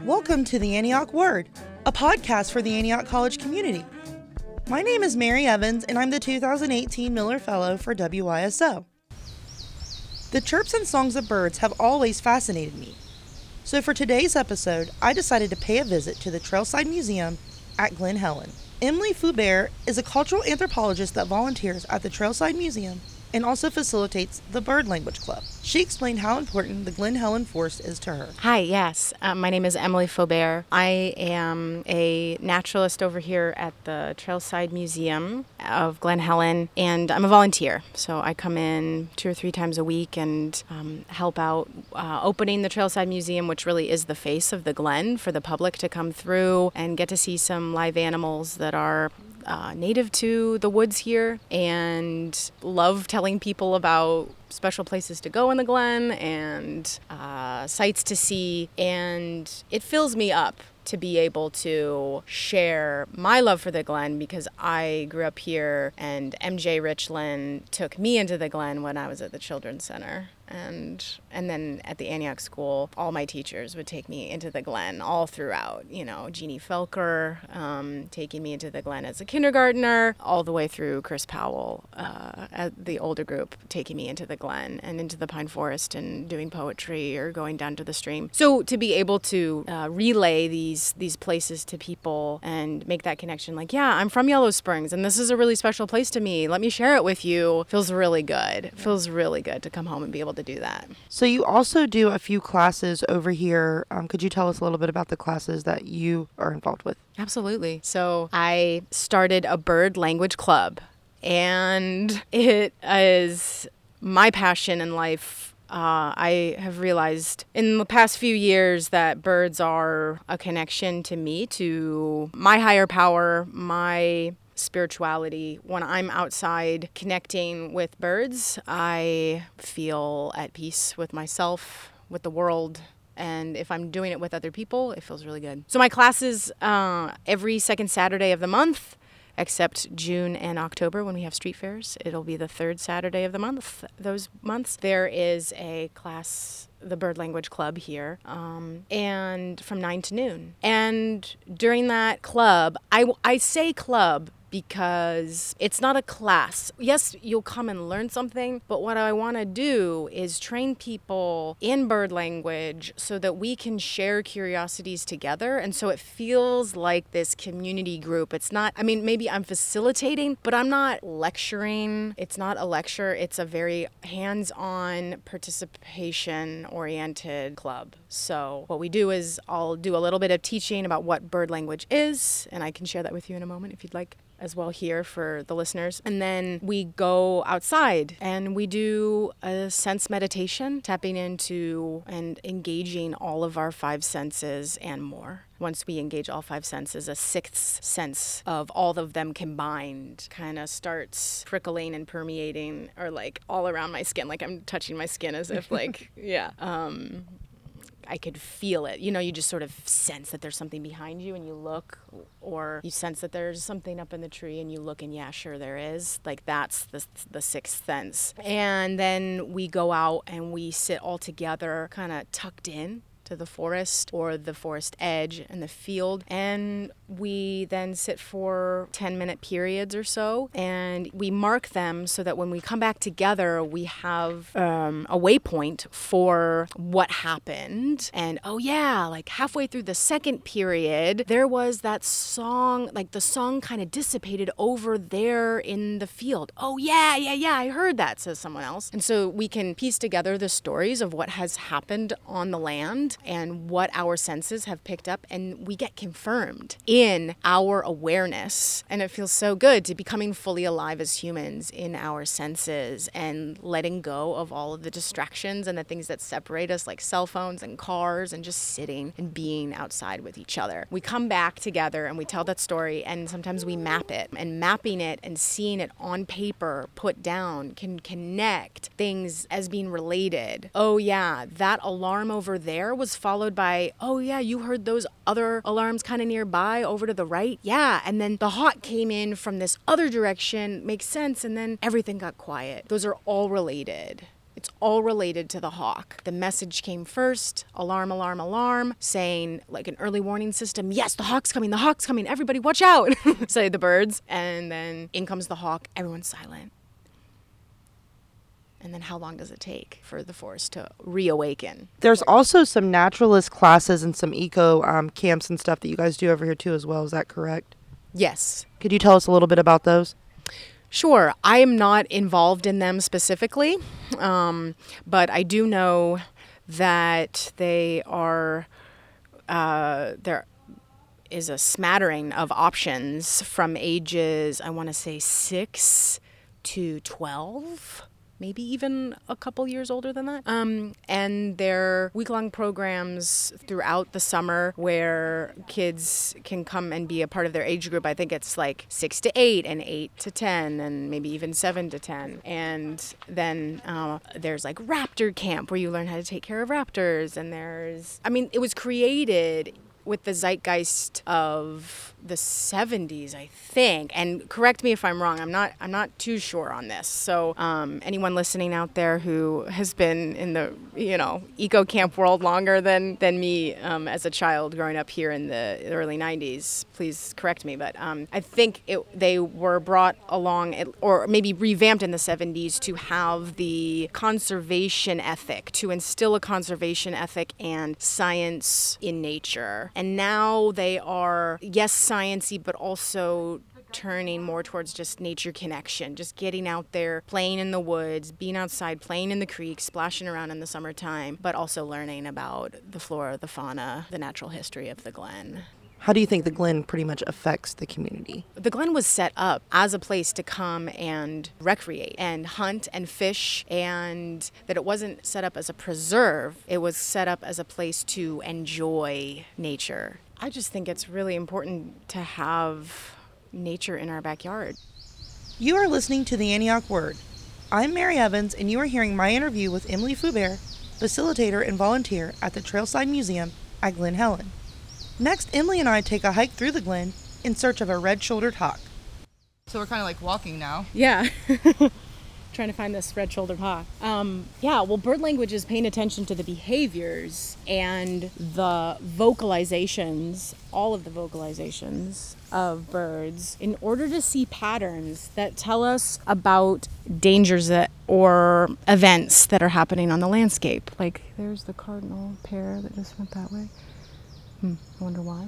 Welcome to the Antioch Word, a podcast for the Antioch College community. My name is Mary Evans, and I'm the 2018 Miller Fellow for WYSO. The chirps and songs of birds have always fascinated me. So for today's episode, I decided to pay a visit to the Trailside Museum at Glen Helen. Emily Foubert is a cultural anthropologist that volunteers at the Trailside Museum and also facilitates the Bird Language Club. She explained how important the Glen Helen Forest is to her. Hi, yes. My name is Emily Foubert. I am a naturalist over here at the Trailside Museum of Glen Helen, and I'm a volunteer. So I come in 2 or 3 times a week and help out opening the Trailside Museum, which really is the face of the Glen for the public to come through and get to see some live animals that are native to the woods here, and love telling people about special places to go in the Glen and sights to see, and it fills me up to be able to share my love for the Glen because I grew up here and MJ Richland took me into the Glen when I was at the Children's Center. And then at the Antioch School, all my teachers would take me into the Glen all throughout. You know, Jeannie Felker taking me into the Glen as a kindergartner, all the way through Chris Powell, at the older group, taking me into the Glen and into the Pine Forest and doing poetry or going down to the stream. So to be able to relay these places to people and make that connection, like, yeah, I'm from Yellow Springs and this is a really special place to me. Let me share it with you. Feels really good. It feels really good to come home and be able to do that. So you also do a few classes over here. Could you tell us a little bit about the classes that you are involved with? Absolutely. So I started a bird language club, and it is my passion in life. I have realized in the past few years that birds are a connection to me, to my higher power, my spirituality. When I'm outside connecting with birds, I feel at peace with myself, with the world. And if I'm doing it with other people, it feels really good. So my classes every second Saturday of the month, except June and October when we have street fairs. It'll be the third Saturday of the month. Those months, there is a class, the Bird Language Club here, and from 9 to noon. And during that club, I say club because it's not a class. Yes, you'll come and learn something, but what I want to do is train people in bird language so that we can share curiosities together. And so it feels like this community group. It's not, I mean, maybe I'm facilitating, but I'm not lecturing. It's not a lecture. It's a very hands-on, participation-oriented club. So what we do is I'll do a little bit of teaching about what bird language is, and I can share that with you in a moment if you'd like as well here for the listeners. And then we go outside and we do a sense meditation, tapping into and engaging all of our 5 senses and more. Once we engage all 5 senses, a 6th sense of all of them combined kind of starts prickling and permeating, or like all around my skin, like I'm touching my skin as if like, yeah. I could feel it. You know, you just sort of sense that there's something behind you and you look, or you sense that there's something up in the tree and you look and yeah, sure there is. Like that's the 6th sense. And then we go out and we sit all together kind of tucked in to the forest or the forest edge and the field, and we then sit for 10-minute periods or so, and we mark them so that when we come back together we have a waypoint for what happened. And oh yeah, like halfway through the second period there was that song, like the song kind of dissipated over there in the field. Oh yeah, I heard that, says someone else. And so we can piece together the stories of what has happened on the land and what our senses have picked up, and we get confirmed in our awareness. And it feels so good to be coming fully alive as humans in our senses and letting go of all of the distractions and the things that separate us, like cell phones and cars, and just sitting and being outside with each other. We come back together and we tell that story, and sometimes we map it, and mapping it and seeing it on paper put down can connect things as being related. Oh yeah, that alarm over there was followed by, oh yeah, you heard those other alarms kind of nearby over to the right? Yeah, and then the hawk came in from this other direction, makes sense, and then everything got quiet. Those are all related. It's all related to the hawk. The message came first, alarm, alarm, alarm, saying like an early warning system, yes, the hawk's coming, everybody watch out, say the birds. And then in comes the hawk, everyone's silent. And then how long does it take for the forest to reawaken? There's also some naturalist classes and some eco camps and stuff that you guys do over here too as well. Is that correct? Yes. Could you tell us a little bit about those? Sure. I am not involved in them specifically, but I do know that they are, there is a smattering of options from ages, I want to say 6 to 12. Maybe even a couple years older than that. And they're week-long programs throughout the summer where kids can come and be a part of their age group. I think it's like 6 to 8 and 8 to 10 and maybe even 7 to 10. And then there's like raptor camp where you learn how to take care of raptors. And it was created with the zeitgeist of the 70s, I think. And correct me if I'm wrong. I'm not too sure on this. So anyone listening out there who has been in the eco camp world longer than me as a child growing up here in the early 90s, please correct me. But I think they were brought along or maybe revamped in the 70s to have the conservation ethic, to instill a conservation ethic and science in nature. And now they are, yes, sciencey, but also turning more towards just nature connection, just getting out there, playing in the woods, being outside, playing in the creek, splashing around in the summertime, but also learning about the flora, the fauna, the natural history of the Glen. How do you think the Glen pretty much affects the community? The Glen was set up as a place to come and recreate and hunt and fish, and that it wasn't set up as a preserve. It was set up as a place to enjoy nature. I just think it's really important to have nature in our backyard. You are listening to the Antioch Word. I'm Mary Evans, and you are hearing my interview with Emily Foubert, facilitator and volunteer at the Trailside Museum at Glen Helen. Next, Emily and I take a hike through the Glen in search of a red-shouldered hawk. So we're kind of like walking now. Yeah. Trying to find this red-shouldered hawk. Bird language is paying attention to the behaviors and the vocalizations, all of the vocalizations of birds, in order to see patterns that tell us about dangers or events that are happening on the landscape. Like, there's the cardinal pair that just went that way. I wonder why.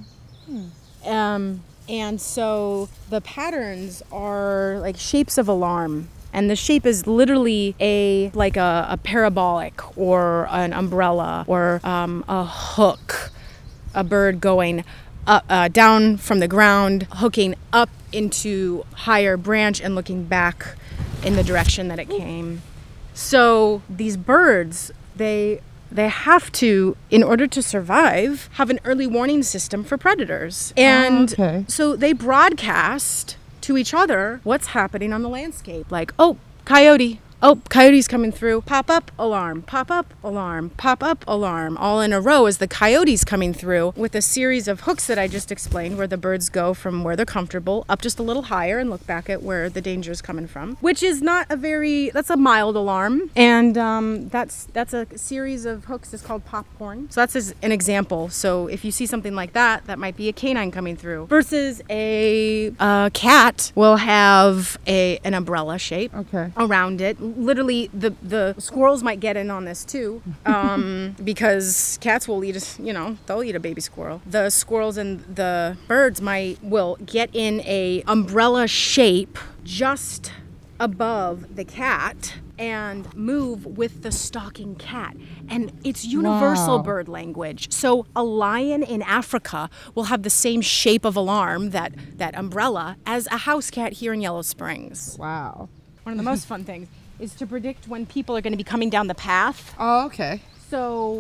And so the patterns are like shapes of alarm. And the shape is literally a parabolic or an umbrella or a hook, a bird going up, down from the ground, hooking up into higher branch and looking back in the direction that it came. So these birds, they have to, in order to survive, have an early warning system for predators. And so they broadcast to each other what's happening on the landscape. Like, oh, coyote. Oh, coyote's coming through. Pop up, alarm. Pop up, alarm. Pop up, alarm. All in a row as the coyote's coming through with a series of hooks that I just explained, where the birds go from where they're comfortable up just a little higher and look back at where the danger is coming from, which is that's a mild alarm. And that's a series of hooks. It's called popcorn. So that's an example. So if you see something like that, that might be a canine coming through. Versus a cat will have an umbrella shape around it. Literally, the squirrels might get in on this too, because cats will they'll eat a baby squirrel. The squirrels and the birds will get in a umbrella shape just above the cat and move with the stalking cat. And it's universal bird language. So a lion in Africa will have the same shape of alarm, that umbrella, as a house cat here in Yellow Springs. Wow. One of the most fun things is to predict when people are going to be coming down the path. Oh, okay. So,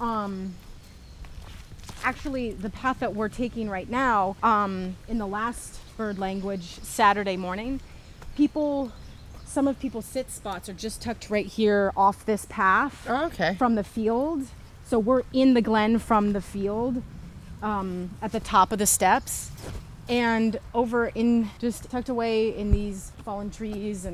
actually, the path that we're taking right now, in the last bird language Saturday morning, some of people's sit spots are just tucked right here off this path. Oh, okay. From the field. So we're in the Glen from the field, at the top of the steps, and over in just tucked away in these fallen trees and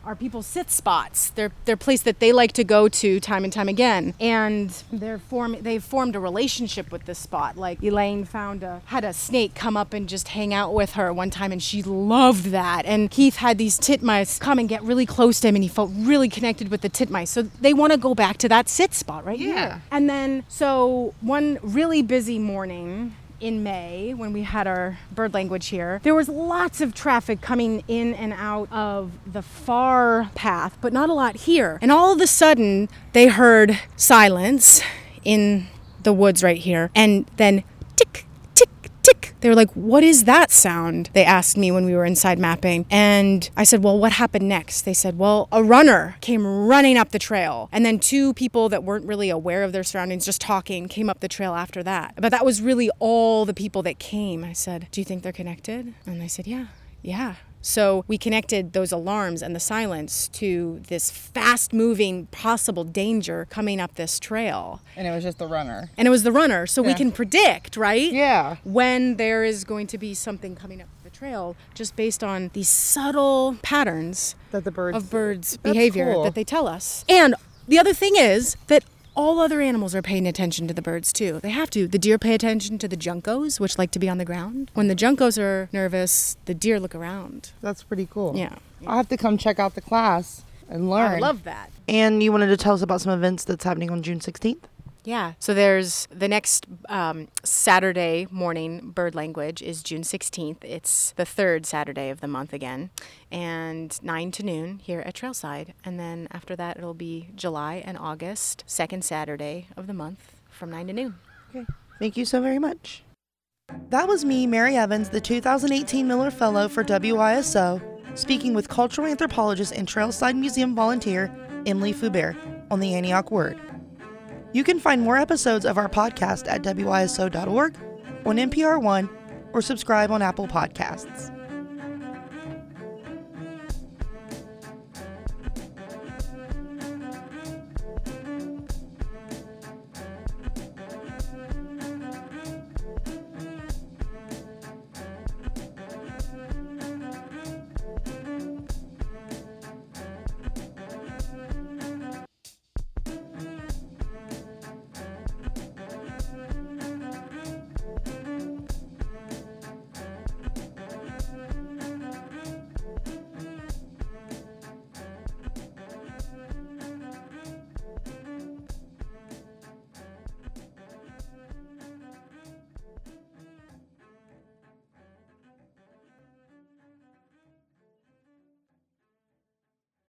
are people's sit spots. They're place that they like to go to time and time again. And they've formed a relationship with this spot. Like Elaine had a snake come up and just hang out with her one time, and she loved that. And Keith had these titmice come and get really close to him, and he felt really connected with the titmice. So they want to go back to that sit spot right here. And then, so one really busy morning in May, when we had our bird language here, there was lots of traffic coming in and out of the far path, but not a lot here. And all of a sudden, they heard silence in the woods right here, and then tick, tick, tick. They were like, what is that sound? They asked me when we were inside mapping. And I said, well, what happened next? They said, well, a runner came running up the trail. And then two people that weren't really aware of their surroundings, just talking, came up the trail after that. But that was really all the people that came. I said, do you think they're connected? And they said, yeah. So we connected those alarms and the silence to this fast-moving possible danger coming up this trail. And it was just the runner. And it was the runner. So we can predict, right? Yeah. When there is going to be something coming up the trail, just based on these subtle patterns That the birds of birds' behavior cool. that they tell us. And the other thing is that all other animals are paying attention to the birds too. They have to. The deer pay attention to the juncos, which like to be on the ground. When the juncos are nervous, the deer look around. That's pretty cool. Yeah. I'll have to come check out the class and learn. I love that. And you wanted to tell us about some events that's happening on June 16th? Yeah. So there's the next Saturday morning bird language is June 16th. It's the third Saturday of the month again, and 9 to noon here at Trailside. And then after that, it'll be July and August, second Saturday of the month from 9 to noon. Okay. Thank you so very much. That was me, Mary Evans, the 2018 Miller Fellow for WISO, speaking with cultural anthropologist and Trailside Museum volunteer Emily Foubert on the Antioch Word. You can find more episodes of our podcast at WISO.org, on NPR One, or subscribe on Apple Podcasts.